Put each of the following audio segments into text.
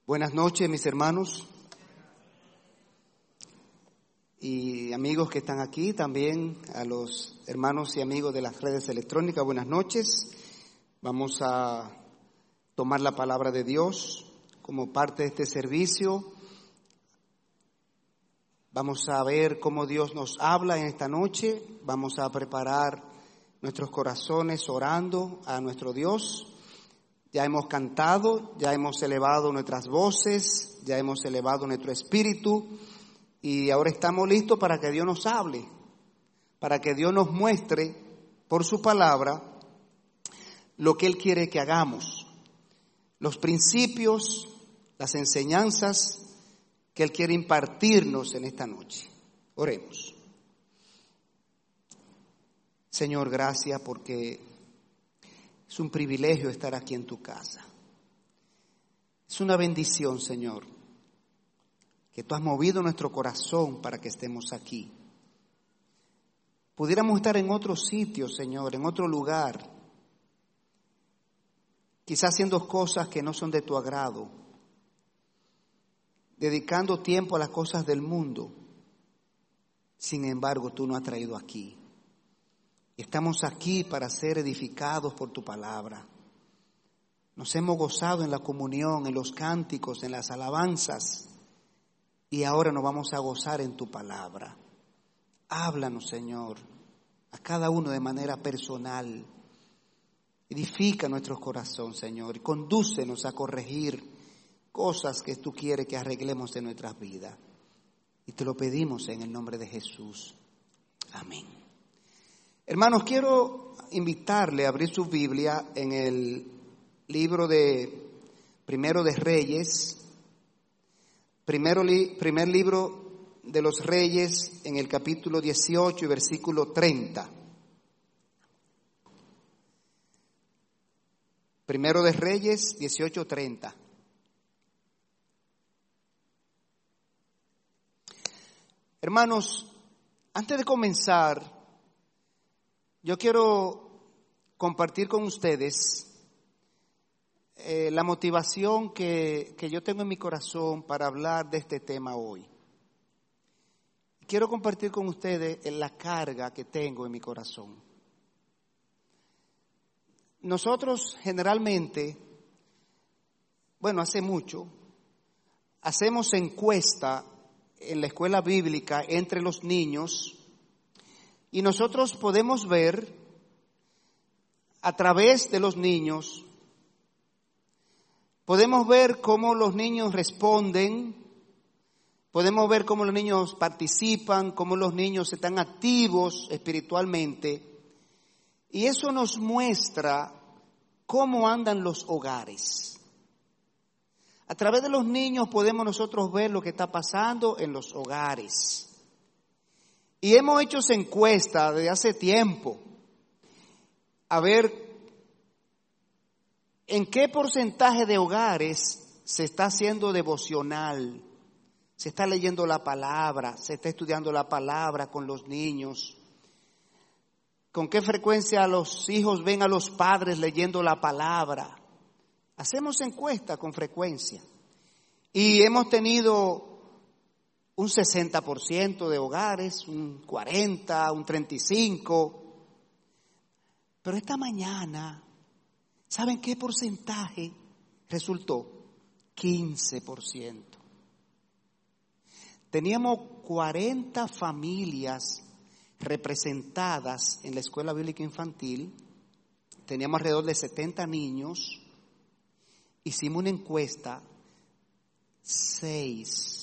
Buenas noches, mis hermanos y amigos que están aquí, también a los hermanos y amigos de las redes electrónicas, buenas noches. Vamos a tomar la palabra de Dios como parte de este servicio. Vamos a ver cómo Dios nos habla en esta noche. Vamos a preparar nuestros corazones orando a nuestro Dios. Ya hemos cantado, ya hemos elevado nuestras voces, ya hemos elevado nuestro espíritu y ahora estamos listos para que Dios nos hable, para que Dios nos muestre por su palabra lo que Él quiere que hagamos, los principios, las enseñanzas que Él quiere impartirnos en esta noche. Oremos. Señor, gracias porque es un privilegio estar aquí en tu casa. Es una bendición, Señor, que tú has movido nuestro corazón para que estemos aquí. Pudiéramos estar en otro sitio, Señor, en otro lugar, quizás haciendo cosas que no son de tu agrado, dedicando tiempo a las cosas del mundo. Sin embargo, tú nos has traído aquí. Estamos aquí para ser edificados por tu palabra. Nos hemos gozado en la comunión, en los cánticos, en las alabanzas. Y ahora nos vamos a gozar en tu palabra. Háblanos, Señor, a cada uno de manera personal. Edifica nuestro corazón, Señor, y condúcenos a corregir cosas que tú quieres que arreglemos en nuestras vidas. Y te lo pedimos en el nombre de Jesús. Amén. Hermanos, quiero invitarle a abrir su Biblia en el libro de Primero de Reyes, primer libro de los Reyes, en el capítulo 18 y versículo 30. Primero de Reyes, 18:30. Hermanos, antes de comenzar, yo quiero compartir con ustedes la motivación que yo tengo en mi corazón para hablar de este tema hoy. Quiero compartir con ustedes la carga que tengo en mi corazón. Nosotros generalmente, hace mucho, hacemos encuesta en la escuela bíblica entre los niños. Y nosotros podemos ver a través de los niños, podemos ver cómo los niños responden, podemos ver cómo los niños participan, cómo los niños están activos espiritualmente. Y eso nos muestra cómo andan los hogares. A través de los niños podemos nosotros ver lo que está pasando en los hogares. Y hemos hecho esa encuesta desde hace tiempo, a ver en qué porcentaje de hogares se está haciendo devocional, se está leyendo la palabra, se está estudiando la palabra con los niños, con qué frecuencia los hijos ven a los padres leyendo la palabra. Hacemos encuesta con frecuencia y hemos tenido un 60% de hogares, un 40%, un 35%. Pero esta mañana, ¿saben qué porcentaje resultó? 15%. Teníamos 40 familias representadas en la escuela bíblica infantil. Teníamos alrededor de 70 niños. Hicimos una encuesta, 6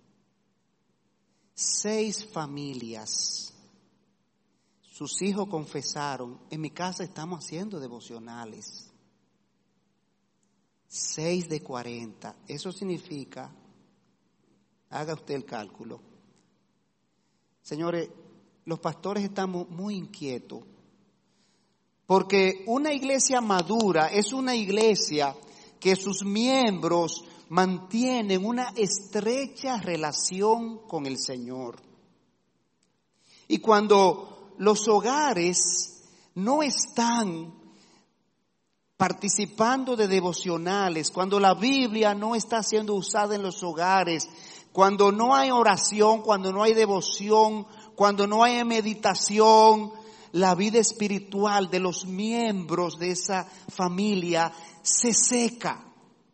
familias, sus hijos confesaron, en mi casa estamos haciendo devocionales. 6 de 40, eso significa, haga usted el cálculo. Señores, los pastores estamos muy inquietos, porque una iglesia madura es una iglesia que sus miembros mantienen una estrecha relación con el Señor. Y cuando los hogares no están participando de devocionales, cuando la Biblia no está siendo usada en los hogares, cuando no hay oración, cuando no hay devoción, cuando no hay meditación, la vida espiritual de los miembros de esa familia se seca.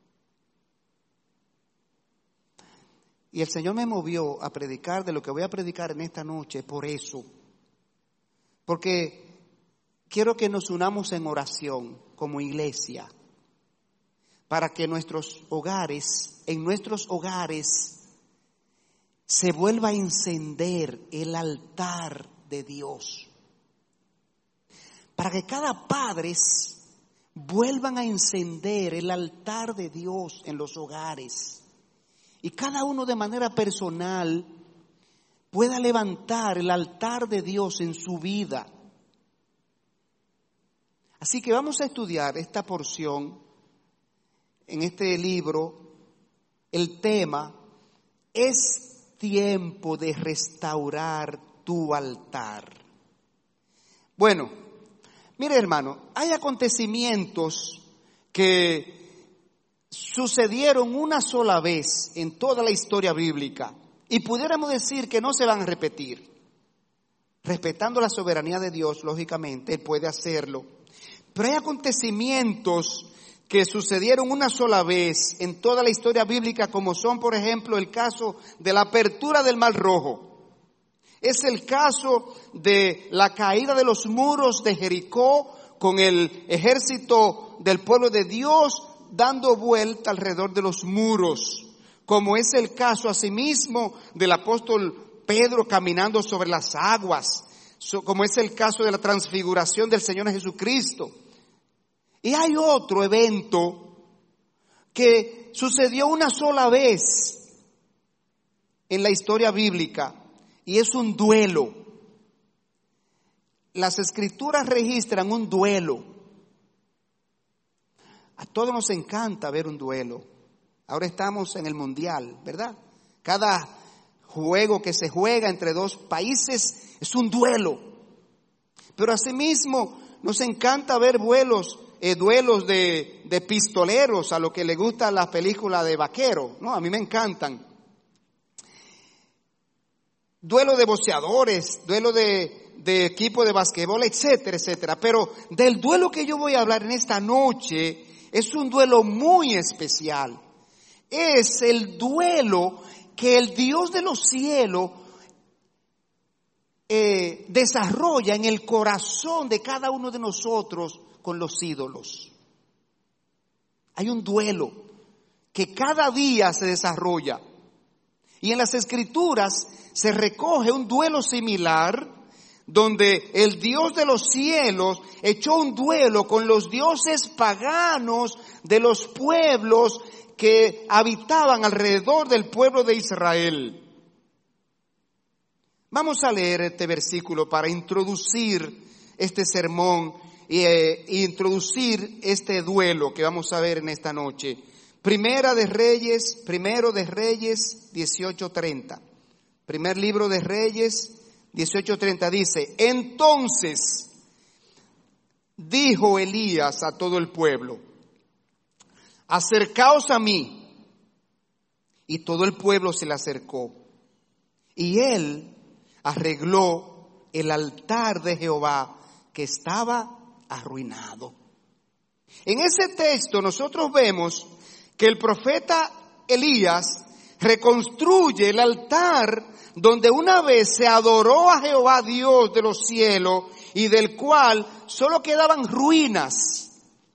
Y el Señor me movió a predicar de lo que voy a predicar en esta noche por eso. Porque quiero que nos unamos en oración como iglesia para que en nuestros hogares se vuelva a encender el altar de Dios. Para que cada padres vuelvan a encender el altar de Dios en los hogares. Y cada uno de manera personal pueda levantar el altar de Dios en su vida. Así que vamos a estudiar esta porción en este libro. El tema es tiempo de restaurar tu altar. Bueno, mire hermano, hay acontecimientos que sucedieron una sola vez en toda la historia bíblica y pudiéramos decir que no se van a repetir. Respetando la soberanía de Dios, lógicamente, Él puede hacerlo. Pero hay acontecimientos que sucedieron una sola vez en toda la historia bíblica, como son, por ejemplo, el caso de la apertura del Mar Rojo. Es el caso de la caída de los muros de Jericó con el ejército del pueblo de Dios dando vuelta alrededor de los muros, como es el caso asimismo del apóstol Pedro caminando sobre las aguas, como es el caso de la transfiguración del Señor Jesucristo. Y hay otro evento que sucedió una sola vez en la historia bíblica y es un duelo. Las Escrituras registran un duelo. A todos nos encanta ver un duelo. Ahora estamos en el Mundial, ¿verdad? Cada juego que se juega entre dos países es un duelo. Pero asimismo nos encanta ver duelos de pistoleros, a lo que le gusta la película de vaquero, ¿no? A mí me encantan. Duelo de boxeadores, duelo de equipo de basquetbol, etcétera, etcétera. Pero del duelo que yo voy a hablar en esta noche es un duelo muy especial. Es el duelo que el Dios de los cielos desarrolla en el corazón de cada uno de nosotros con los ídolos. Hay un duelo que cada día se desarrolla. Y en las Escrituras se recoge un duelo similar, donde el Dios de los cielos echó un duelo con los dioses paganos de los pueblos que habitaban alrededor del pueblo de Israel. Vamos a leer este versículo para introducir este sermón e introducir este duelo que vamos a ver en esta noche. Primero de Reyes 18:30. Primer libro de Reyes 18:30 dice: entonces dijo Elías a todo el pueblo: acercaos a mí. Y todo el pueblo se le acercó. Y él arregló el altar de Jehová que estaba arruinado. En ese texto nosotros vemos que el profeta Elías reconstruye el altar donde una vez se adoró a Jehová Dios de los cielos y del cual solo quedaban ruinas.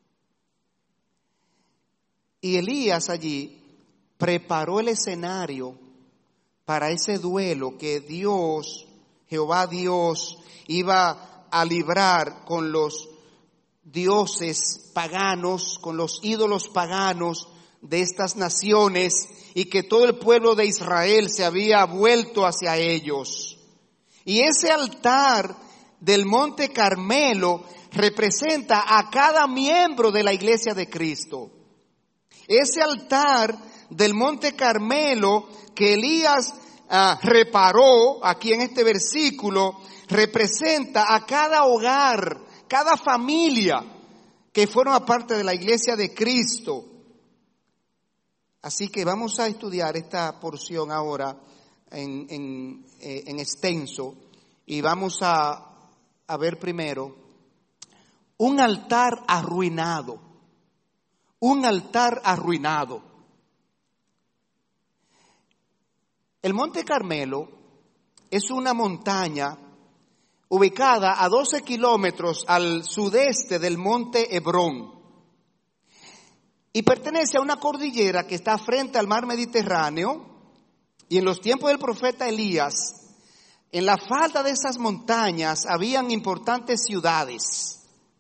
Y Elías allí preparó el escenario para ese duelo que Dios, Jehová Dios, iba a librar con los dioses paganos, con los ídolos paganos de estas naciones, y que todo el pueblo de Israel se había vuelto hacia ellos. Y ese altar del Monte Carmelo representa a cada miembro de la iglesia de Cristo. Ese altar del Monte Carmelo que Elías reparó aquí en este versículo representa a cada hogar, cada familia que forma parte de la iglesia de Cristo. Así que vamos a estudiar esta porción ahora en extenso, y vamos a ver primero un altar arruinado. Un altar arruinado. El Monte Carmelo es una montaña ubicada a 12 kilómetros al sudeste del Monte Hebrón y pertenece a una cordillera que está frente al mar Mediterráneo. Y en los tiempos del profeta Elías, en la falda de esas montañas habían importantes ciudades.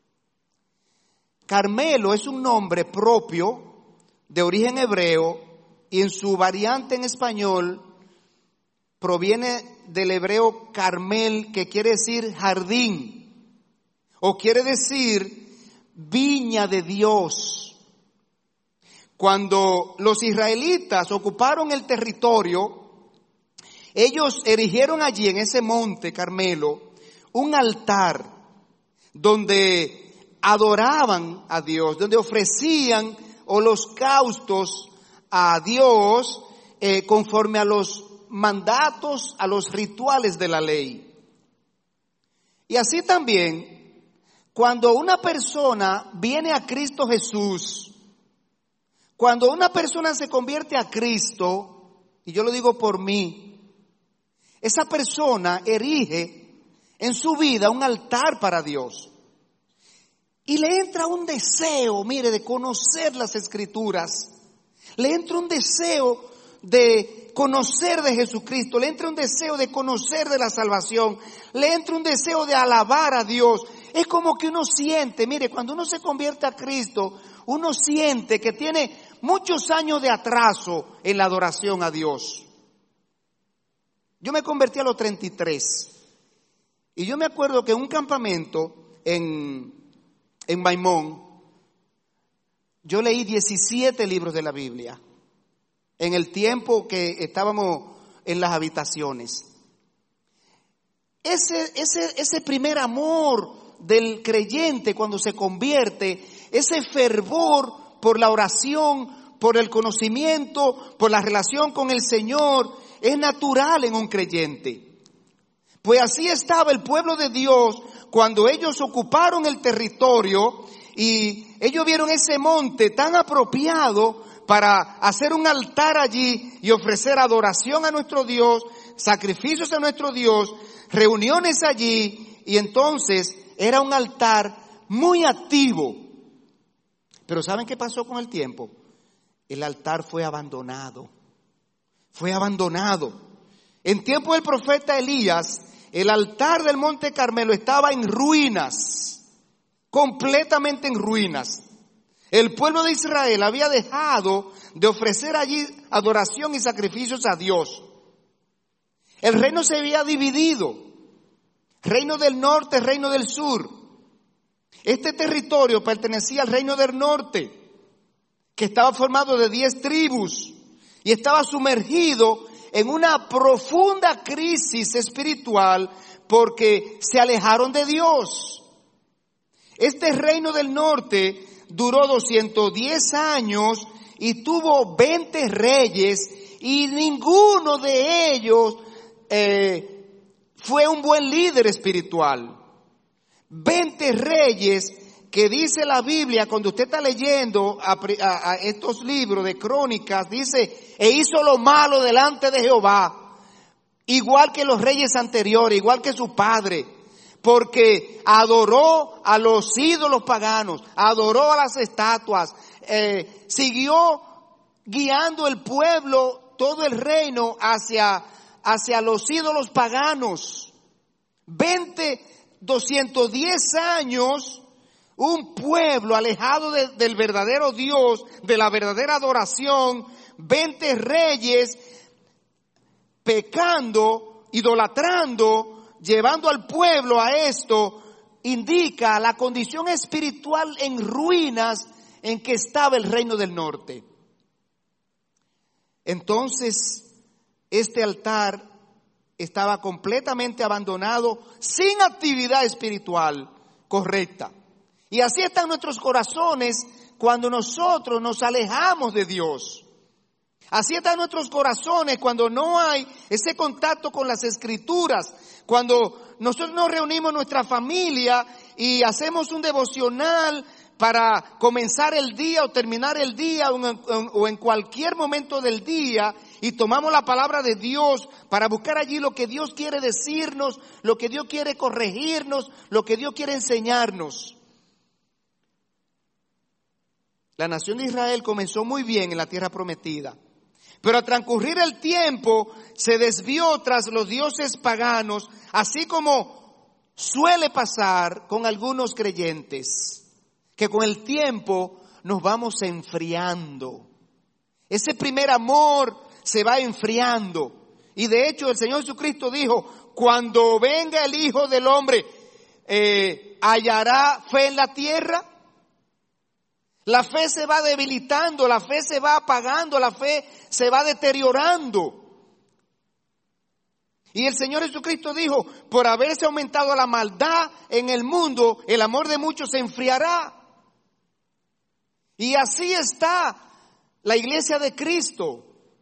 Carmelo es un nombre propio de origen hebreo y en su variante en español proviene del hebreo Carmel, que quiere decir jardín o quiere decir viña de Dios. Cuando los israelitas ocuparon el territorio, ellos erigieron allí en ese monte Carmelo un altar donde adoraban a Dios, donde ofrecían holocaustos a Dios conforme a los mandatos, a los rituales de la ley. Y así también, cuando una persona viene a Cristo Jesús, cuando una persona se convierte a Cristo, y yo lo digo por mí, esa persona erige en su vida un altar para Dios. Y le entra un deseo, mire, de conocer las Escrituras. Le entra un deseo de conocer de Jesucristo. Le entra un deseo de conocer de la salvación. Le entra un deseo de alabar a Dios. Es como que uno siente, mire, cuando uno se convierte a Cristo, uno siente que tiene muchos años de atraso en la adoración a Dios. Yo me convertí a los 33. Y yo me acuerdo que en un campamento en Maimón, yo leí 17 libros de la Biblia en el tiempo que estábamos en las habitaciones. Ese primer amor del creyente cuando se convierte, ese fervor por la oración, por el conocimiento, por la relación con el Señor, es natural en un creyente. Pues así estaba el pueblo de Dios cuando ellos ocuparon el territorio y ellos vieron ese monte tan apropiado para hacer un altar allí y ofrecer adoración a nuestro Dios, sacrificios a nuestro Dios, reuniones allí, y entonces era un altar muy activo. Pero ¿saben qué pasó con el tiempo? El altar fue abandonado. Fue abandonado. En tiempo del profeta Elías, el altar del Monte Carmelo estaba en ruinas, completamente en ruinas. El pueblo de Israel había dejado de ofrecer allí adoración y sacrificios a Dios. El reino se había dividido, reino del norte, reino del sur. Este territorio pertenecía al reino del norte, que estaba formado de 10 tribus y estaba sumergido en una profunda crisis espiritual porque se alejaron de Dios. Este reino del norte duró 210 años y tuvo 20 reyes y ninguno de ellos fue un buen líder espiritual. 20 reyes que dice la Biblia, cuando usted está leyendo a estos libros de crónicas, dice, e hizo lo malo delante de Jehová, igual que los reyes anteriores, igual que su padre, porque adoró a los ídolos paganos, adoró a las estatuas, siguió guiando el pueblo, todo el reino hacia los ídolos paganos. 210 años, un pueblo alejado del verdadero Dios, de la verdadera adoración, 20 reyes pecando, idolatrando, llevando al pueblo a esto, indica la condición espiritual en ruinas en que estaba el reino del norte. Entonces, este altar estaba completamente abandonado, sin actividad espiritual correcta. Y así están nuestros corazones cuando nosotros nos alejamos de Dios. Así están nuestros corazones cuando no hay ese contacto con las Escrituras. Cuando nosotros nos reunimos en nuestra familia y hacemos un devocional para comenzar el día o terminar el día o en cualquier momento del día, y tomamos la palabra de Dios para buscar allí lo que Dios quiere decirnos, lo que Dios quiere corregirnos, lo que Dios quiere enseñarnos. La nación de Israel comenzó muy bien en la tierra prometida, pero al transcurrir el tiempo se desvió tras los dioses paganos, así como suele pasar con algunos creyentes, que con el tiempo nos vamos enfriando. Ese primer amor se va enfriando. Y de hecho el Señor Jesucristo dijo, cuando venga el Hijo del Hombre, ¿hallará fe en la tierra? La fe se va debilitando, la fe se va apagando, la fe se va deteriorando. Y el Señor Jesucristo dijo, por haberse aumentado la maldad en el mundo, el amor de muchos se enfriará. Y así está la iglesia de Cristo.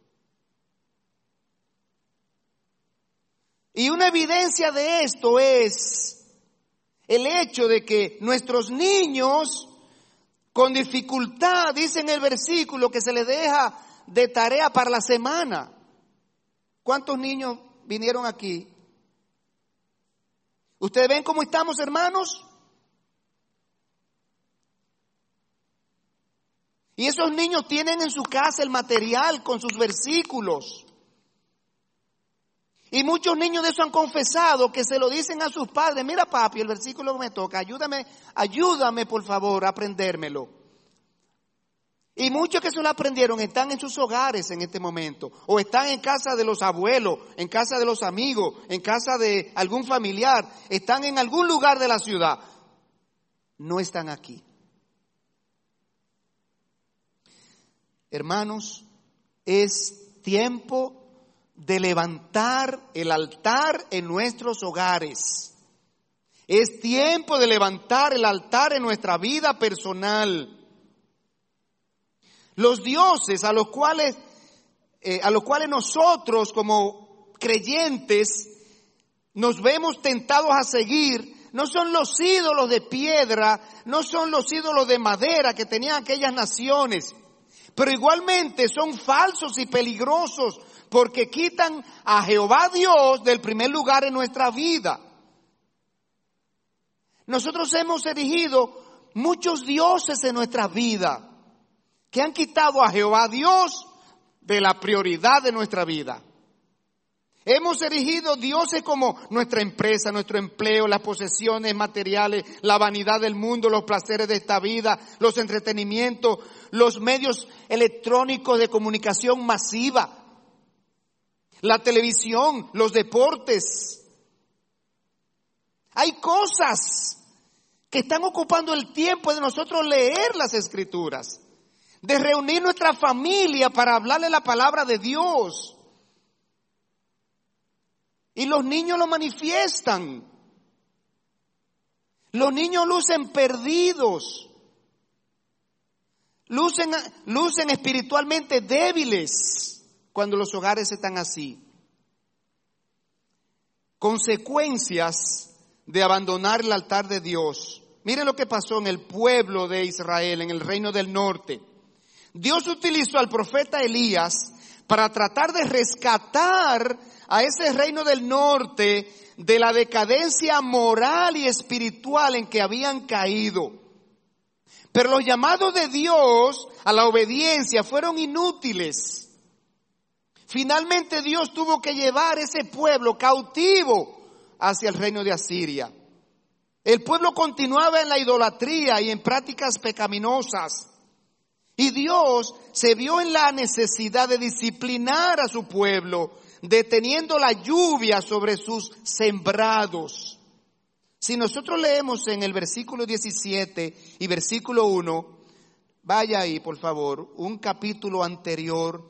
Y una evidencia de esto es el hecho de que nuestros niños con dificultad, dice en el versículo, que se les deja de tarea para la semana. ¿Cuántos niños vinieron aquí? ¿Ustedes ven cómo estamos, hermanos? Y esos niños tienen en su casa el material con sus versículos. Y muchos niños de eso han confesado, que se lo dicen a sus padres: mira, papi, el versículo que me toca, ayúdame por favor a aprendérmelo. Y muchos que se lo aprendieron están en sus hogares en este momento, o están en casa de los abuelos, en casa de los amigos, en casa de algún familiar, están en algún lugar de la ciudad. No están aquí. Hermanos, es tiempo de levantar el altar en nuestros hogares. Es tiempo de levantar el altar en nuestra vida personal. Los dioses a los cuales nosotros como creyentes nos vemos tentados a seguir, no son los ídolos de piedra, no son los ídolos de madera que tenían aquellas naciones, pero igualmente son falsos y peligrosos porque quitan a Jehová Dios del primer lugar en nuestra vida. Nosotros hemos erigido muchos dioses en nuestra vida que han quitado a Jehová Dios de la prioridad de nuestra vida. Hemos erigido dioses como nuestra empresa, nuestro empleo, las posesiones materiales, la vanidad del mundo, los placeres de esta vida, los entretenimientos, los medios electrónicos de comunicación masiva, la televisión, los deportes. Hay cosas que están ocupando el tiempo de nosotros leer las Escrituras, de reunir nuestra familia para hablarle la palabra de Dios. Y los niños lo manifiestan. Los niños lucen perdidos. Lucen espiritualmente débiles cuando los hogares están así. Consecuencias de abandonar el altar de Dios. Miren lo que pasó en el pueblo de Israel, en el reino del norte. Dios utilizó al profeta Elías para tratar de rescatar a ese reino del norte de la decadencia moral y espiritual en que habían caído. Pero los llamados de Dios a la obediencia fueron inútiles. Finalmente Dios tuvo que llevar ese pueblo cautivo hacia el reino de Asiria. El pueblo continuaba en la idolatría y en prácticas pecaminosas. Y Dios se vio en la necesidad de disciplinar a su pueblo, deteniendo la lluvia sobre sus sembrados. Si nosotros leemos en el versículo 17 y versículo 1, vaya ahí por favor, un capítulo anterior,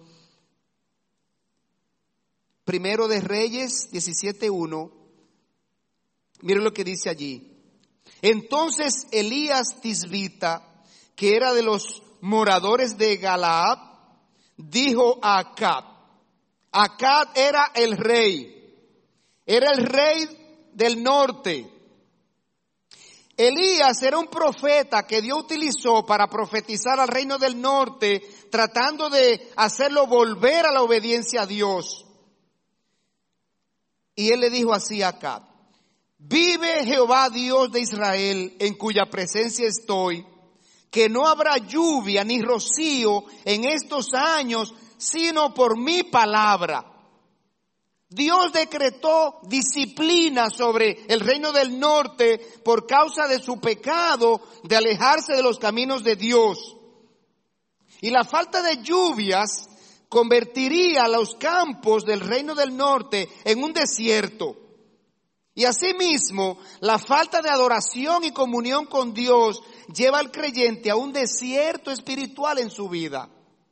Primero de Reyes 17:1, miren lo que dice allí. Entonces Elías Tisbita, que era de los moradores de Galaad, dijo a Acab. Acab era el rey del norte. Elías era un profeta que Dios utilizó para profetizar al reino del norte, tratando de hacerlo volver a la obediencia a Dios. Y él le dijo así a Acab: vive Jehová Dios de Israel, en cuya presencia estoy, que no habrá lluvia ni rocío en estos años, sino por mi palabra. Dios decretó disciplina sobre el reino del norte por causa de su pecado de alejarse de los caminos de Dios. Y la falta de lluvias convertiría los campos del reino del norte en un desierto. Y asimismo, la falta de adoración y comunión con Dios lleva al creyente a un desierto espiritual en su vida.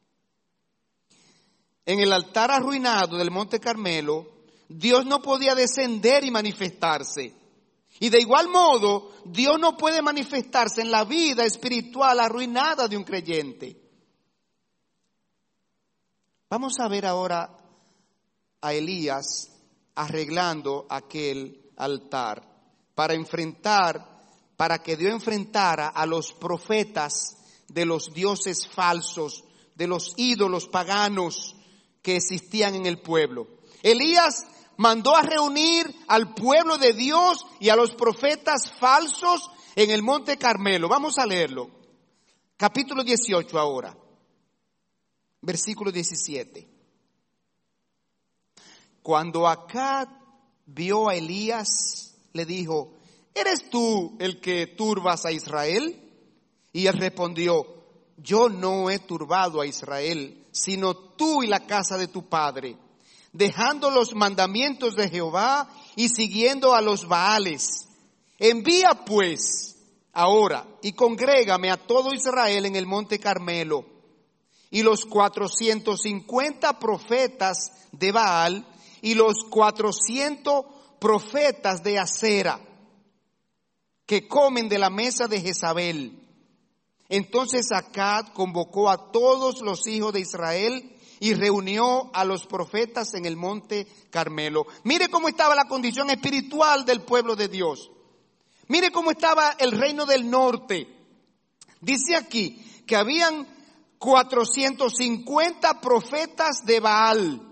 En el altar arruinado del Monte Carmelo, Dios no podía descender y manifestarse. Y de igual modo, Dios no puede manifestarse en la vida espiritual arruinada de un creyente. Vamos a ver ahora a Elías arreglando aquel altar para que Dios enfrentara a los profetas de los dioses falsos, de los ídolos paganos que existían en el pueblo. Elías mandó a reunir al pueblo de Dios y a los profetas falsos en el Monte Carmelo. Vamos a leerlo. Capítulo 18 ahora. Versículo 17. Cuando Acab vio a Elías, le dijo: ¿eres tú el que turbas a Israel? Y él respondió: yo no he turbado a Israel, sino tú y la casa de tu padre, dejando los mandamientos de Jehová y siguiendo a los Baales. Envía pues ahora y congrégame a todo Israel en el Monte Carmelo. Y los 450 profetas de Baal y los 400 profetas de Acera, que comen de la mesa de Jezabel. Entonces Acab convocó a todos los hijos de Israel y reunió a los profetas en el Monte Carmelo. Mire cómo estaba la condición espiritual del pueblo de Dios. Mire cómo estaba el reino del norte. Dice aquí que habían 450 profetas de Baal,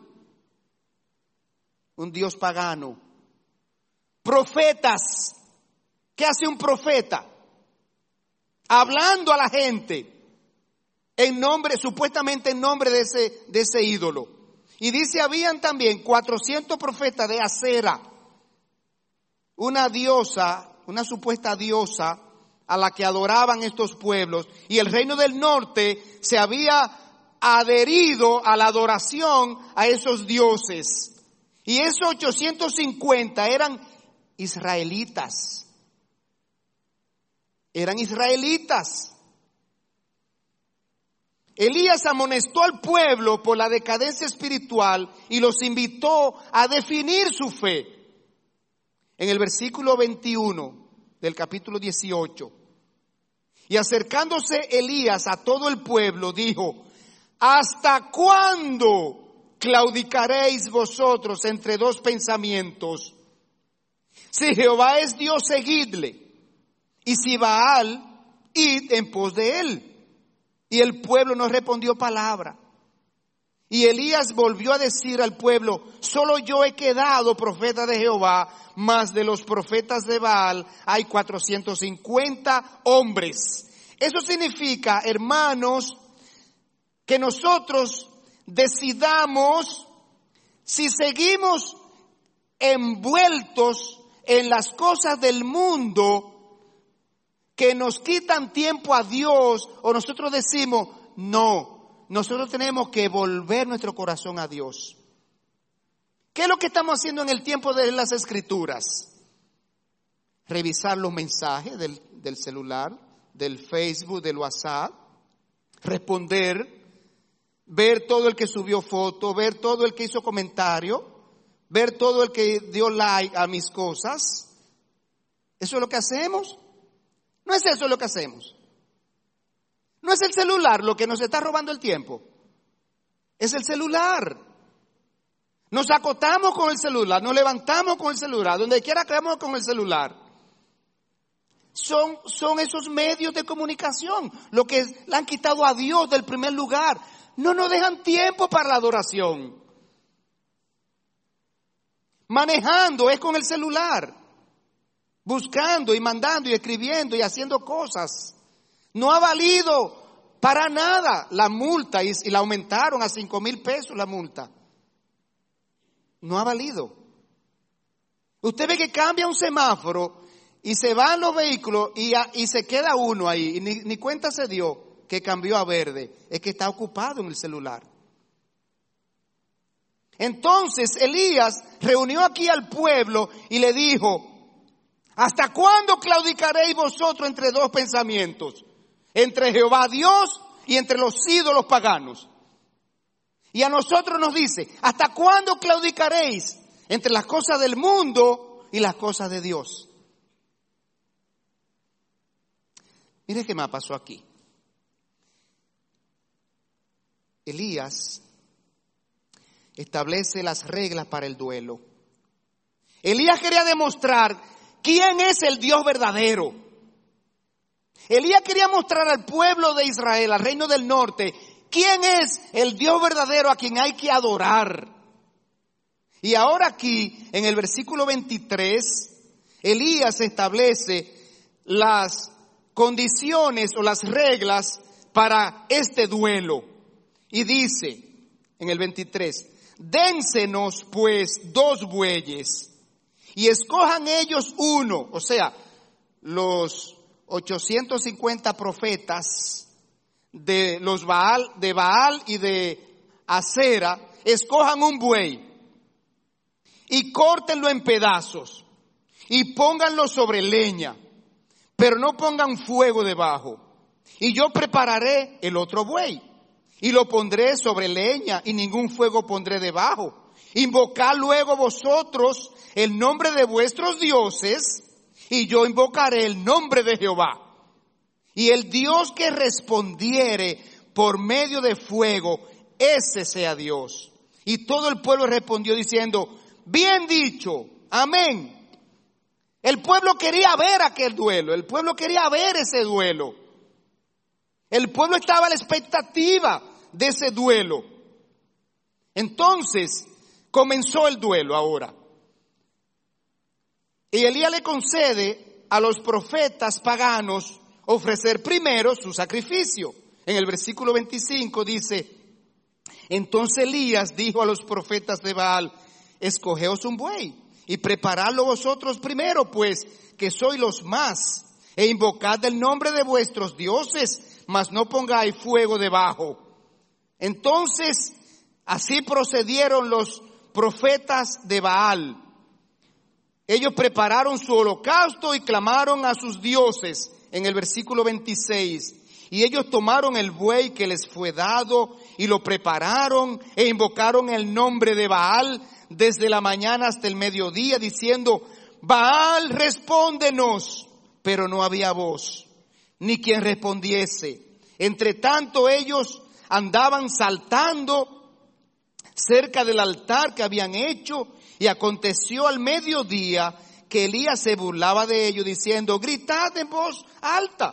un dios pagano. Profetas. ¿Qué hace un profeta? Hablando a la gente en nombre, supuestamente en nombre de ese ídolo. Y dice, habían también 400 profetas de Acera, una diosa, una supuesta diosa a la que adoraban estos pueblos. Y el reino del norte se había adherido a la adoración a esos dioses. Y esos 850 eran israelitas. Eran israelitas. Elías amonestó al pueblo por la decadencia espiritual y los invitó a definir su fe. En el versículo 21 del capítulo 18. Y acercándose Elías a todo el pueblo, dijo: ¿hasta cuándo claudicaréis vosotros entre dos pensamientos? Si Jehová es Dios, seguidle. Y si Baal, id en pos de él. Y el pueblo no respondió palabra. Y Elías volvió a decir al pueblo: solo yo he quedado profeta de Jehová, mas de los profetas de Baal hay 450 hombres. Eso significa, hermanos, que nosotros decidamos si seguimos envueltos en las cosas del mundo que nos quitan tiempo a Dios, o nosotros decimos, no, nosotros tenemos que volver nuestro corazón a Dios. ¿Qué es lo que estamos haciendo en el tiempo de las Escrituras? Revisar los mensajes del celular, del Facebook, del WhatsApp, responder, ver todo el que subió foto, ver todo el que hizo comentario, ver todo el que dio like a mis cosas. ¿Eso es lo que hacemos? ¿No es eso lo que hacemos? ¿No es el celular lo que nos está robando el tiempo? Es el celular. Nos acotamos con el celular, nos levantamos con el celular, donde quiera que vamos con el celular. Son esos medios de comunicación lo que le han quitado a Dios del primer lugar. No nos dejan tiempo para la adoración. Manejando es con el celular, buscando y mandando y escribiendo y haciendo cosas. No ha valido para nada la multa y la aumentaron a 5,000 pesos la multa. No ha valido. Usted ve que cambia un semáforo y se van los vehículos y se queda uno ahí y ni cuenta se dio que cambió a verde. Es que está ocupado en el celular. Entonces Elías reunió aquí al pueblo y le dijo: ¿hasta cuándo claudicaréis vosotros entre dos pensamientos? Entre Jehová Dios y entre los ídolos paganos. Y a nosotros nos dice: ¿hasta cuándo claudicaréis entre las cosas del mundo y las cosas de Dios? Mire qué me pasó aquí. Elías establece las reglas para el duelo. Elías quería demostrar quién es el Dios verdadero. Elías quería mostrar al pueblo de Israel, al reino del norte, quién es el Dios verdadero a quien hay que adorar. Y ahora aquí, en el versículo 23, Elías establece las condiciones o las reglas para este duelo. Y dice en el 23, dénsenos pues 2 bueyes y escojan ellos uno, o sea, los 850 profetas de Baal y de Acera, escojan un buey y córtenlo en pedazos y pónganlo sobre leña, pero no pongan fuego debajo. Y yo prepararé el otro buey y lo pondré sobre leña y ningún fuego pondré debajo. Invocad luego vosotros el nombre de vuestros dioses y yo invocaré el nombre de Jehová. Y el Dios que respondiere por medio de fuego, ese sea Dios. Y todo el pueblo respondió diciendo: bien dicho, amén. El pueblo quería ver aquel duelo, el pueblo quería ver ese duelo. El pueblo estaba a la expectativa de ese duelo. Entonces comenzó el duelo ahora. Y Elías le concede a los profetas paganos ofrecer primero su sacrificio. En el versículo 25 dice: entonces Elías dijo a los profetas de Baal: escogeos un buey y preparadlo vosotros primero, pues que sois los más, e invocad el nombre de vuestros dioses, mas no pongáis fuego debajo. Entonces así procedieron los profetas de Baal. Ellos prepararon su holocausto y clamaron a sus dioses. En el versículo 26, y ellos tomaron el buey que les fue dado y lo prepararon e invocaron el nombre de Baal desde la mañana hasta el mediodía, diciendo: Baal, respóndenos. Pero no había voz, ni quien respondiese. Entre tanto ellos andaban saltando cerca del altar que habían hecho, y aconteció al mediodía que Elías se burlaba de ellos diciendo: gritad en voz alta,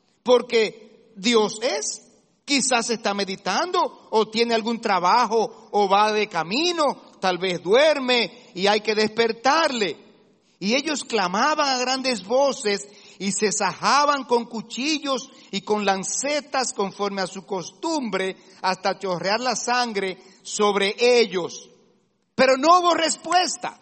porque Dios es. Quizás está meditando o tiene algún trabajo o va de camino, tal vez duerme y hay que despertarle. Y ellos clamaban a grandes voces y se sajaban con cuchillos y con lancetas conforme a su costumbre hasta chorrear la sangre sobre ellos. Pero no hubo respuesta.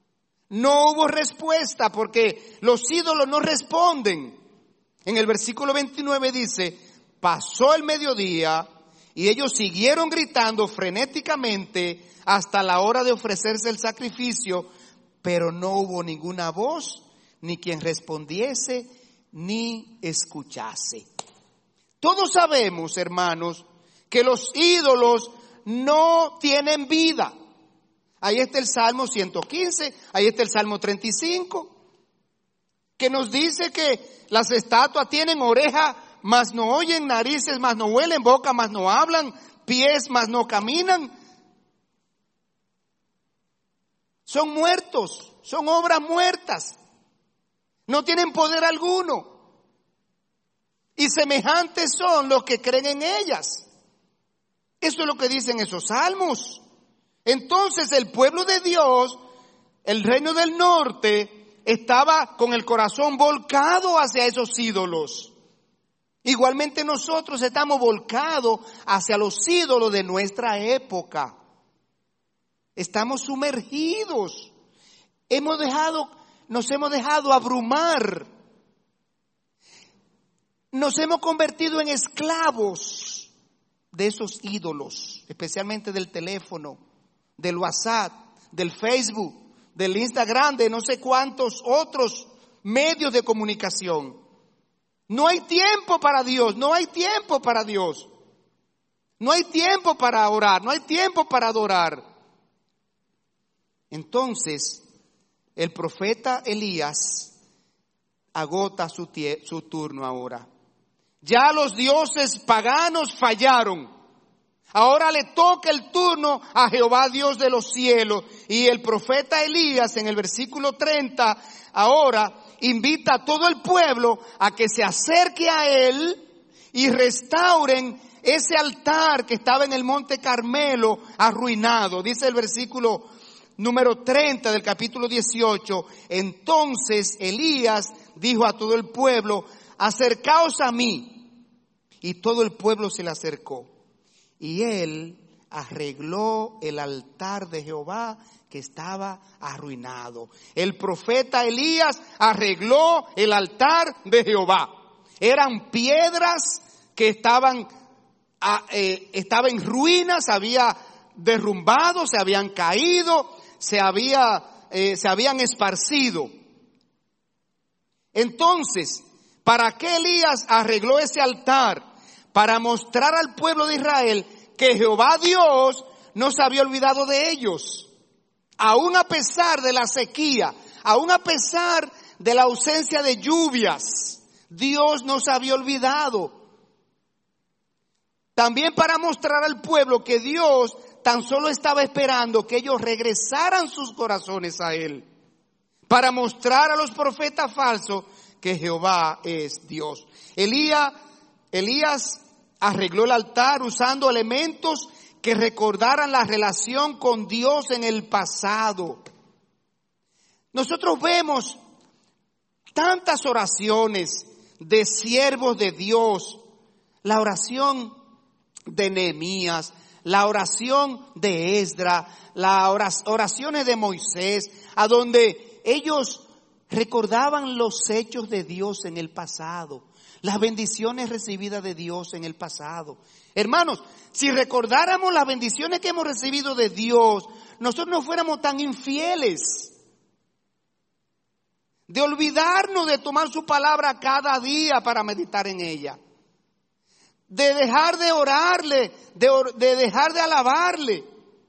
No hubo respuesta porque los ídolos no responden. En el versículo 29 dice: pasó el mediodía y ellos siguieron gritando frenéticamente hasta la hora de ofrecerse el sacrificio, pero no hubo ninguna voz, ni quien respondiese, ni escuchase. Todos sabemos, hermanos, que los ídolos no tienen vida. Ahí está el Salmo 115, ahí está el Salmo 35. que nos dice que las estatuas tienen oreja, mas no oyen, narices, mas no huelen, boca, mas no hablan, pies, mas no caminan. Son muertos, son obras muertas, no tienen poder alguno. Y semejantes son los que creen en ellas. Eso es lo que dicen esos salmos. Entonces el pueblo de Dios, el reino del norte, estaba con el corazón volcado hacia esos ídolos. Igualmente nosotros estamos volcados hacia los ídolos de nuestra época. Estamos sumergidos. Nos hemos dejado abrumar. Nos hemos convertido en esclavos de esos ídolos, especialmente del teléfono, del WhatsApp, del Facebook, del Instagram, de no sé cuántos otros medios de comunicación. No hay tiempo para Dios, no hay tiempo para Dios. No hay tiempo para orar, no hay tiempo para adorar. Entonces, el profeta Elías agota su turno ahora. Ya los dioses paganos fallaron. Ahora le toca el turno a Jehová Dios de los cielos. Y el profeta Elías en el versículo 30 ahora invita a todo el pueblo a que se acerque a él y restauren ese altar que estaba en el monte Carmelo arruinado. Dice el versículo número 30 del capítulo 18. Entonces Elías dijo a todo el pueblo: acercaos a mí. Y todo el pueblo se le acercó. Y él arregló el altar de Jehová que estaba arruinado. El profeta Elías arregló el altar de Jehová. Eran piedras que estaban en ruinas, había derrumbado, se habían caído, se habían esparcido. Entonces, ¿para qué Elías arregló ese altar? Para mostrar al pueblo de Israel que Jehová Dios no se había olvidado de ellos. Aún a pesar de la sequía, aún a pesar de la ausencia de lluvias, Dios no se había olvidado. También para mostrar al pueblo que Dios tan solo estaba esperando que ellos regresaran sus corazones a Él. Para mostrar a los profetas falsos que Jehová es Dios. Elías arregló el altar usando elementos que recordaran la relación con Dios en el pasado. Nosotros vemos tantas oraciones de siervos de Dios, la oración de Nehemías, la oración de Esdras, las oraciones de Moisés, a donde ellos recordaban los hechos de Dios en el pasado, las bendiciones recibidas de Dios en el pasado. Hermanos, si recordáramos las bendiciones que hemos recibido de Dios, nosotros no fuéramos tan infieles de olvidarnos de tomar su palabra cada día para meditar en ella, de dejar de orarle, de dejar de alabarle.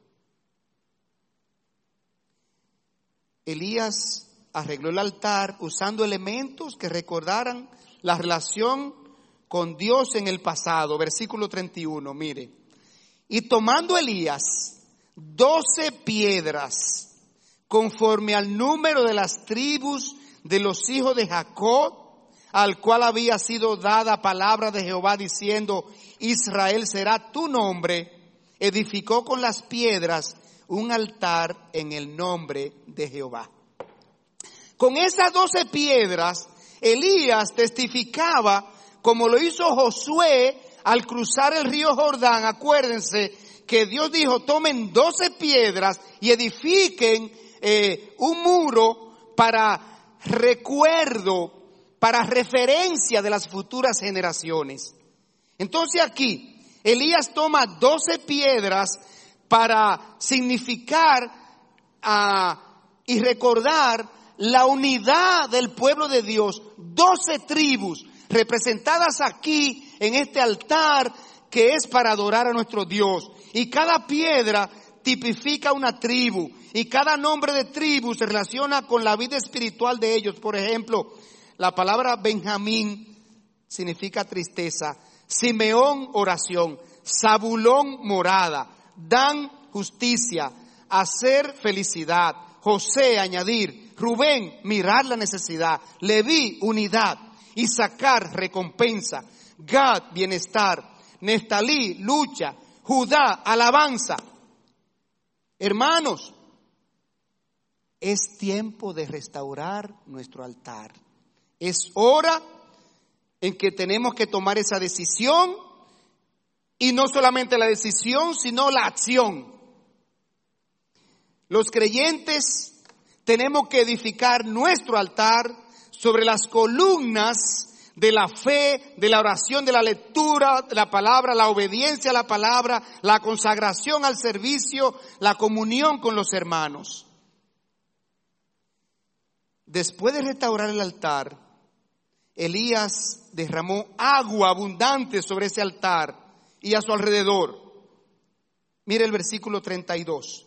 Elías arregló el altar usando elementos que recordaran la relación con Dios en el pasado. Versículo 31, mire. Y tomando Elías 12 piedras, conforme al número de las tribus de los hijos de Jacob, al cual había sido dada palabra de Jehová diciendo: Israel será tu nombre, edificó con las piedras un altar en el nombre de Jehová. Con esas 12 piedras, Elías testificaba, como lo hizo Josué al cruzar el río Jordán. Acuérdense que Dios dijo: tomen 12 piedras y edifiquen un muro para recuerdo, para referencia de las futuras generaciones. Entonces aquí, Elías toma 12 piedras para significar y recordar la unidad del pueblo de Dios, 12 tribus representadas aquí en este altar que es para adorar a nuestro Dios. Y cada piedra tipifica una tribu y cada nombre de tribu se relaciona con la vida espiritual de ellos. Por ejemplo, la palabra Benjamín significa tristeza, Simeón oración, Zabulón morada, Dan justicia, Aser felicidad, José añadir, Rubén mirar la necesidad, Leví unidad, Isaacar recompensa, Gad bienestar, Neftalí lucha, Judá alabanza. Hermanos, es tiempo de restaurar nuestro altar. Es hora en que tenemos que tomar esa decisión, y no solamente la decisión, sino la acción. Los creyentes tenemos que edificar nuestro altar sobre las columnas de la fe, de la oración, de la lectura de la palabra, la obediencia a la palabra, la consagración al servicio, la comunión con los hermanos. Después de restaurar el altar, Elías derramó agua abundante sobre ese altar y a su alrededor. Mire el versículo 32.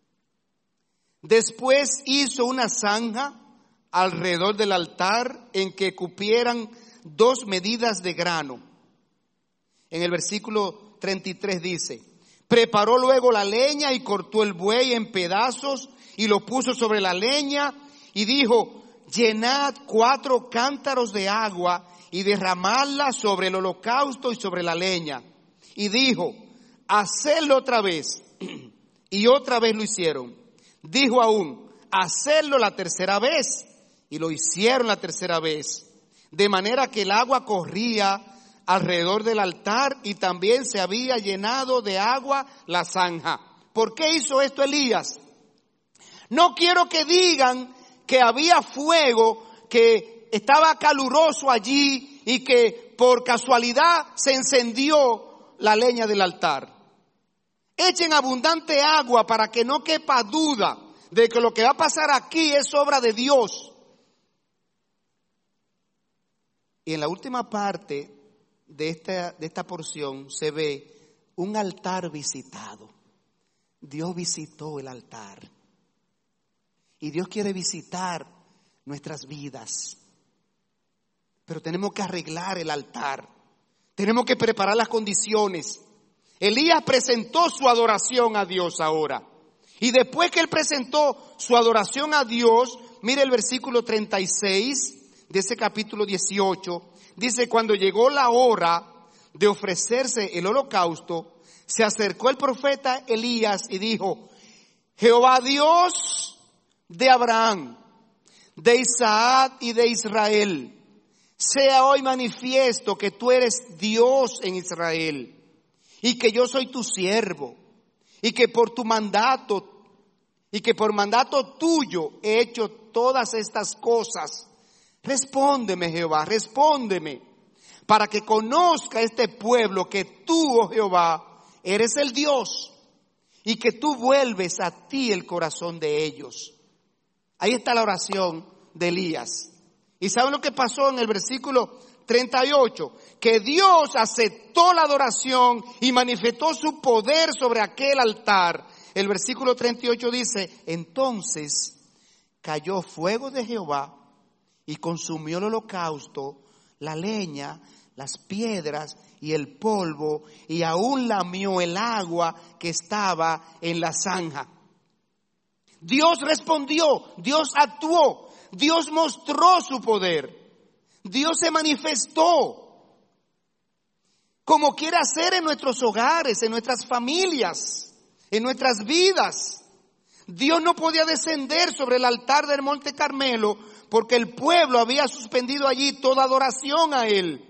Después hizo una zanja alrededor del altar en que cupieran 2 medidas de grano. En el versículo 33 dice, preparó luego la leña y cortó el buey en pedazos y lo puso sobre la leña y dijo, llenad 4 cántaros de agua y derramadla sobre el holocausto y sobre la leña. Y dijo, hacedlo otra vez. Y otra vez lo hicieron. Dijo aún, hacedlo la tercera vez. Y lo hicieron la tercera vez. De manera que el agua corría alrededor del altar y también se había llenado de agua la zanja. ¿Por qué hizo esto Elías? No quiero que digan que había fuego, que estaba caluroso allí y que por casualidad se encendió la leña del altar. Echen abundante agua para que no quepa duda de que lo que va a pasar aquí es obra de Dios. Y en la última parte de esta porción se ve un altar visitado. Dios visitó el altar. Y Dios quiere visitar nuestras vidas. Pero tenemos que arreglar el altar. Tenemos que preparar las condiciones. Elías presentó su adoración a Dios ahora. Y después que él presentó su adoración a Dios, mire el versículo 36 de ese capítulo 18. Dice, cuando llegó la hora de ofrecerse el holocausto, se acercó el profeta Elías y dijo, Jehová Dios de Abraham, de Isaac y de Israel, sea hoy manifiesto que tú eres Dios en Israel y que yo soy tu siervo y que por mandato tuyo he hecho todas estas cosas. Respóndeme, Jehová, respóndeme, para que conozca este pueblo que tú, oh Jehová, eres el Dios y que tú vuelves a ti el corazón de ellos. Ahí está la oración de Elías. ¿Y saben lo que pasó en el versículo 38? Que Dios aceptó la adoración y manifestó su poder sobre aquel altar. El versículo 38 dice, entonces cayó fuego de Jehová y consumió el holocausto, la leña, las piedras y el polvo, y aún lamió el agua que estaba en la zanja. Dios respondió, Dios actuó, Dios mostró su poder, Dios se manifestó, como quiere hacer en nuestros hogares, en nuestras familias, en nuestras vidas. Dios no podía descender sobre el altar del Monte Carmelo porque el pueblo había suspendido allí toda adoración a Él.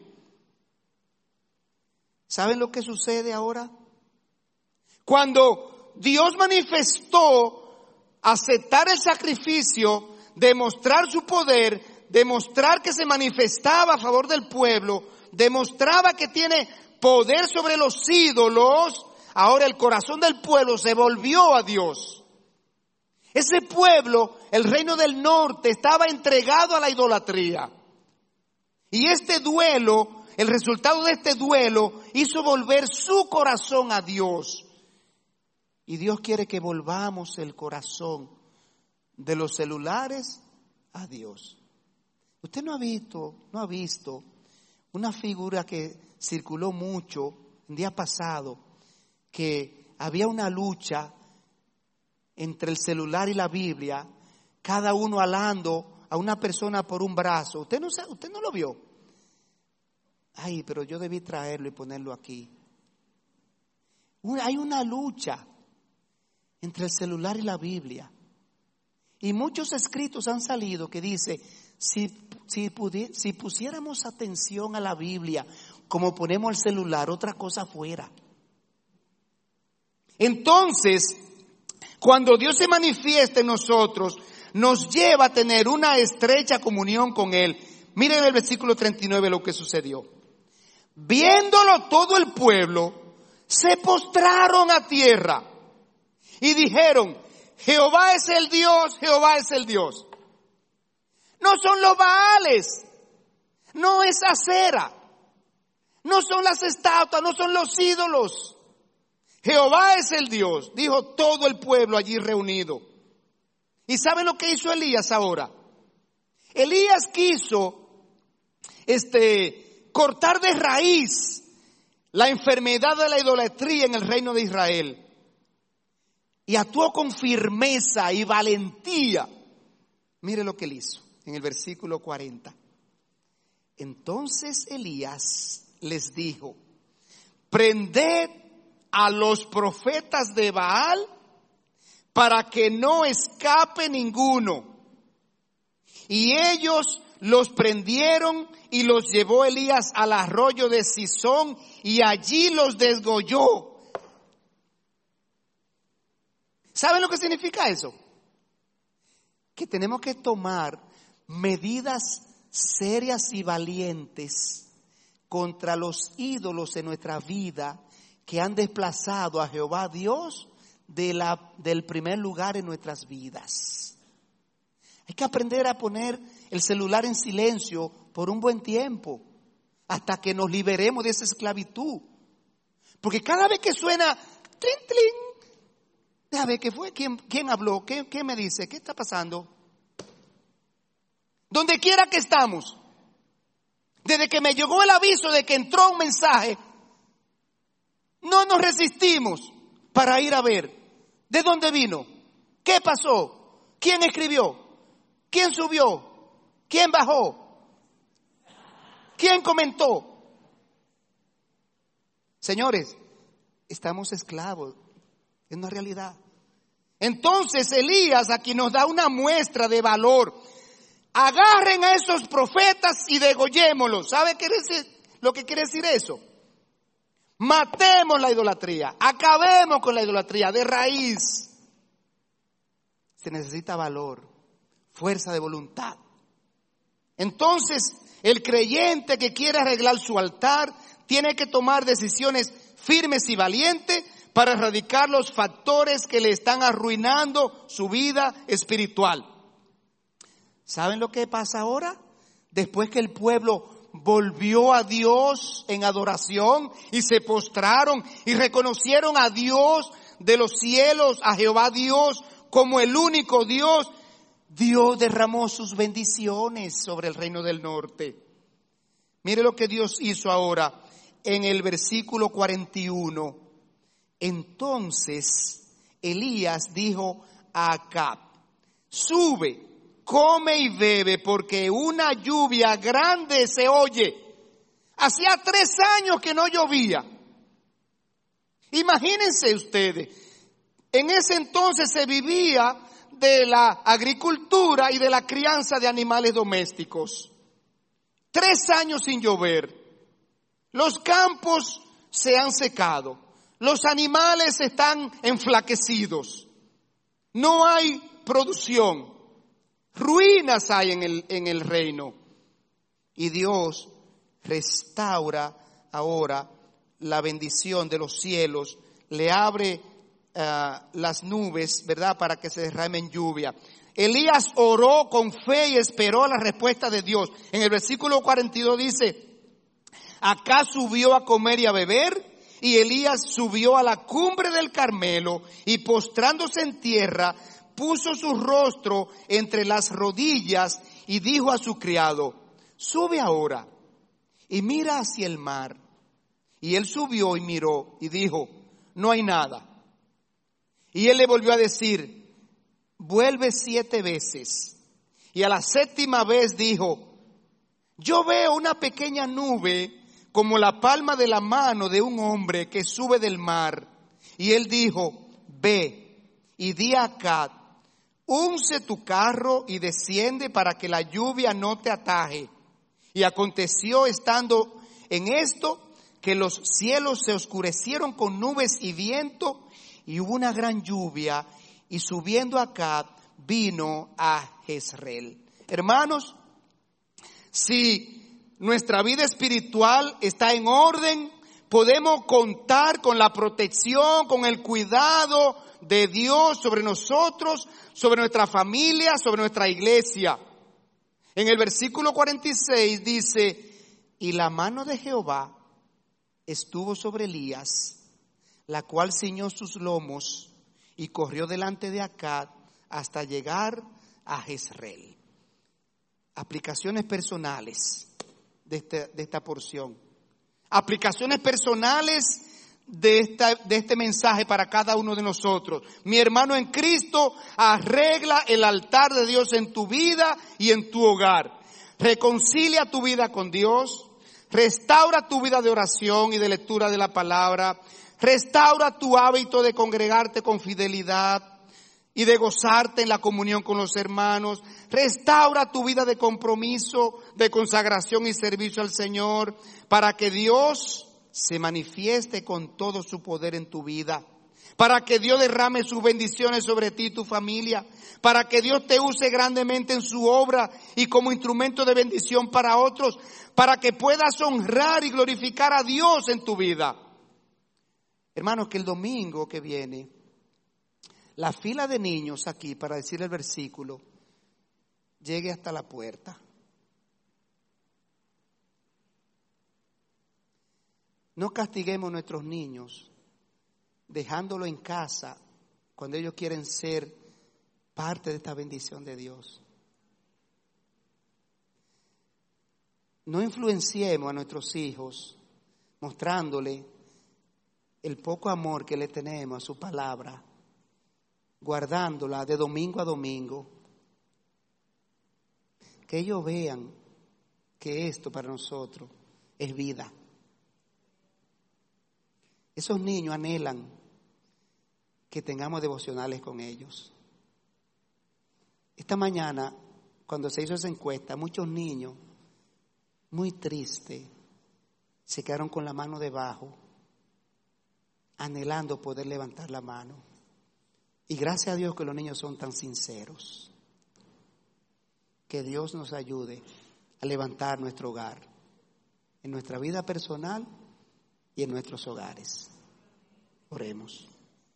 ¿Saben lo que sucede ahora? Cuando Dios manifestó aceptar el sacrificio, demostrar su poder, demostrar que se manifestaba a favor del pueblo, demostraba que tiene poder sobre los ídolos, ahora el corazón del pueblo se volvió a Dios. Ese pueblo, el reino del norte, estaba entregado a la idolatría. Y este duelo, el resultado de este duelo, hizo volver su corazón a Dios. Y Dios quiere que volvamos el corazón de los celulares a Dios. Usted no ha visto una figura que circuló mucho el día pasado, que había una lucha entre el celular y la Biblia, cada uno alando a una persona por un brazo. Usted no lo vio. Ay, pero yo debí traerlo y ponerlo aquí. Hay una lucha entre el celular y la Biblia. Y muchos escritos han salido que dice, si pusiéramos atención a la Biblia como ponemos el celular, otra cosa fuera. Entonces, cuando Dios se manifiesta en nosotros, nos lleva a tener una estrecha comunión con Él. Miren el versículo 39 lo que sucedió. Viéndolo todo el pueblo, se postraron a tierra y dijeron, Jehová es el Dios, Jehová es el Dios. No son los Baales, no es Acera, no son las estatuas, no son los ídolos. Jehová es el Dios, dijo todo el pueblo allí reunido. ¿Y saben lo que hizo Elías ahora? Elías quiso cortar de raíz la enfermedad de la idolatría en el reino de Israel. Y actuó con firmeza y valentía. Mire lo que él hizo en el versículo 40. Entonces Elías les dijo, prended a los profetas de Baal para que no escape ninguno. Y ellos los prendieron y los llevó Elías al arroyo de Cisón y allí los desgolló. ¿Saben lo que significa eso? Que tenemos que tomar medidas serias y valientes contra los ídolos en nuestra vida que han desplazado a Jehová Dios del primer lugar en nuestras vidas. Hay que aprender a poner el celular en silencio por un buen tiempo, hasta que nos liberemos de esa esclavitud. Porque cada vez que suena, trin, trin, déjame ver qué fue, quién habló, ¿Qué me dice, qué está pasando. Donde quiera que estamos, desde que me llegó el aviso de que entró un mensaje, no nos resistimos para ir a ver de dónde vino, qué pasó, quién escribió, quién subió, quién bajó, quién comentó. Señores, estamos esclavos, es una realidad. Entonces Elías aquí nos da una muestra de valor. Agarren a esos profetas y degollémoslos. ¿Sabe lo que quiere decir eso? Matemos la idolatría, acabemos con la idolatría de raíz. Se necesita valor, fuerza de voluntad. Entonces, el creyente que quiere arreglar su altar tiene que tomar decisiones firmes y valientes para erradicar los factores que le están arruinando su vida espiritual. ¿Saben lo que pasa ahora? Después que el pueblo volvió a Dios en adoración y se postraron y reconocieron a Dios de los cielos, a Jehová Dios como el único Dios, Dios derramó sus bendiciones sobre el reino del norte. Mire lo que Dios hizo ahora en el versículo 41. Entonces Elías dijo a Acab, sube, come y bebe, porque una lluvia grande se oye. Hacía 3 años que no llovía. Imagínense ustedes, en ese entonces se vivía de la agricultura y de la crianza de animales domésticos. 3 años sin llover. Los campos se han secado. Los animales están enflaquecidos. No hay producción. Ruinas hay en el reino. Y Dios restaura ahora la bendición de los cielos. Le abre las nubes, ¿verdad? Para que se derramen lluvia. Elías oró con fe y esperó la respuesta de Dios. En el versículo 42 dice, acá subió a comer y a beber, y Elías subió a la cumbre del Carmelo y postrándose en tierra, puso su rostro entre las rodillas y dijo a su criado: sube ahora y mira hacia el mar. Y él subió y miró y dijo: no hay nada. Y él le volvió a decir: vuelve 7 veces. Y a la 7ª vez dijo: yo veo una pequeña nube como la palma de la mano de un hombre que sube del mar. Y él dijo: ve y di a Acab: unce tu carro y desciende para que la lluvia no te ataje. Y aconteció estando en esto que los cielos se oscurecieron con nubes y viento, y hubo una gran lluvia, y subiendo Acab vino a Jezreel. Hermanos, si nuestra vida espiritual está en orden, podemos contar con la protección, con el cuidado de Dios sobre nosotros, sobre nuestra familia, sobre nuestra iglesia. En el versículo 46 dice: y la mano de Jehová estuvo sobre Elías, la cual ciñó sus lomos y corrió delante de Acab hasta llegar a Jezreel. Aplicaciones personales de esta porción. Aplicaciones personales de este mensaje para cada uno de nosotros. Mi hermano en Cristo, arregla el altar de Dios en tu vida y en tu hogar. Reconcilia tu vida con Dios. Restaura tu vida de oración y de lectura de la palabra. Restaura tu hábito de congregarte con fidelidad y de gozarte en la comunión con los hermanos. Restaura tu vida de compromiso, de consagración y servicio al Señor, para que Dios se manifieste con todo su poder en tu vida, para que Dios derrame sus bendiciones sobre ti y tu familia, para que Dios te use grandemente en su obra y como instrumento de bendición para otros, para que puedas honrar y glorificar a Dios en tu vida. Hermanos, que el domingo que viene, la fila de niños aquí, para decir el versículo, llegue hasta la puerta. No castiguemos a nuestros niños dejándolo en casa cuando ellos quieren ser parte de esta bendición de Dios. No influenciemos a nuestros hijos mostrándole el poco amor que le tenemos a su palabra, guardándola de domingo a domingo. Que ellos vean que esto para nosotros es vida. Esos niños anhelan que tengamos devocionales con ellos. Esta mañana, cuando se hizo esa encuesta, muchos niños, muy tristes, se quedaron con la mano debajo, anhelando poder levantar la mano. Y gracias a Dios que los niños son tan sinceros. Que Dios nos ayude a levantar nuestro hogar, en nuestra vida personal y en nuestros hogares. Oremos.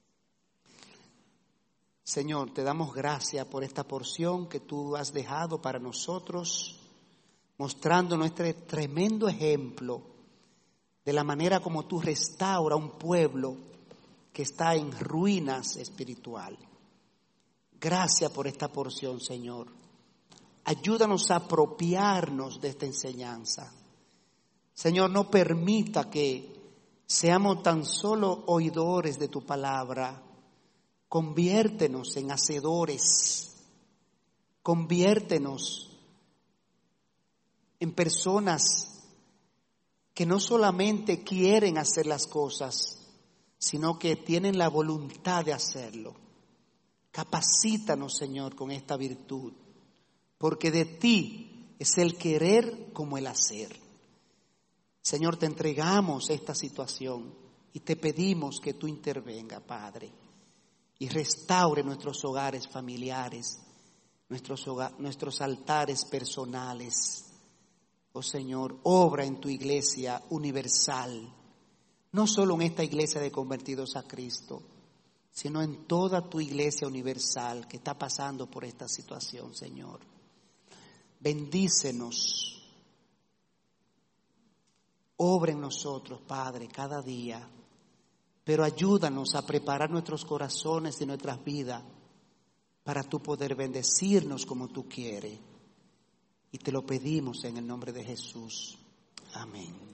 Señor, te damos gracias por esta porción que tú has dejado para nosotros, mostrando nuestro tremendo ejemplo de la manera como tú restauras un pueblo que está en ruinas espiritual. Gracias por esta porción, Señor. Ayúdanos a apropiarnos de esta enseñanza. Señor, no permita que seamos tan solo oidores de tu palabra. Conviértenos en hacedores. Conviértenos en personas que no solamente quieren hacer las cosas, sino que tienen la voluntad de hacerlo. Capacítanos, Señor, con esta virtud, porque de ti es el querer como el hacer. Señor, te entregamos esta situación y te pedimos que tú intervenga, Padre, y restaure nuestros hogares familiares, nuestros altares personales. Oh Señor, obra en tu iglesia universal, no solo en esta iglesia de convertidos a Cristo, sino en toda tu iglesia universal que está pasando por esta situación, Señor. Bendícenos. Obra en nosotros, Padre, cada día, pero ayúdanos a preparar nuestros corazones y nuestras vidas para tú poder bendecirnos como tú quieres. Y te lo pedimos en el nombre de Jesús. Amén.